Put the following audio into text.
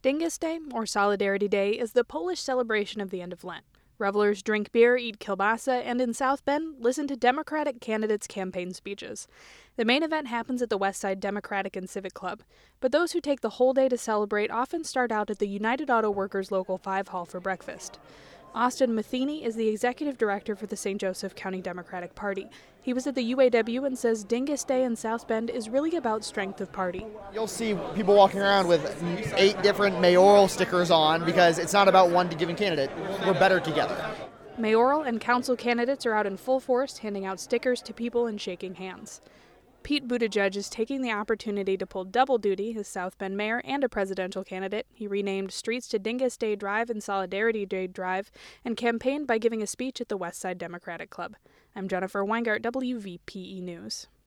Dingus Day, or Solidarity Day, is the Polish celebration of the end of Lent. Revelers drink beer, eat kielbasa, and in South Bend, listen to Democratic candidates' campaign speeches. The main event happens at the Westside Democratic and Civic Club, but those who take the whole day to celebrate often start out at the United Auto Workers Local 5 Hall for breakfast. Austin Matheny is the executive director for the St. Joseph County Democratic Party. He was at the UAW and says Dingus Day in South Bend is really about strength of party. You'll see people walking around with 8 different mayoral stickers on because it's not about one given candidate. We're better together. Mayoral and council candidates are out in full force handing out stickers to people and shaking hands. Pete Buttigieg is taking the opportunity to pull double duty as South Bend mayor and a presidential candidate. He renamed streets to Dingus Day Drive and Solidarity Day Drive and campaigned by giving a speech at the Westside Democratic Club. I'm Jennifer Weingart, WVPE News.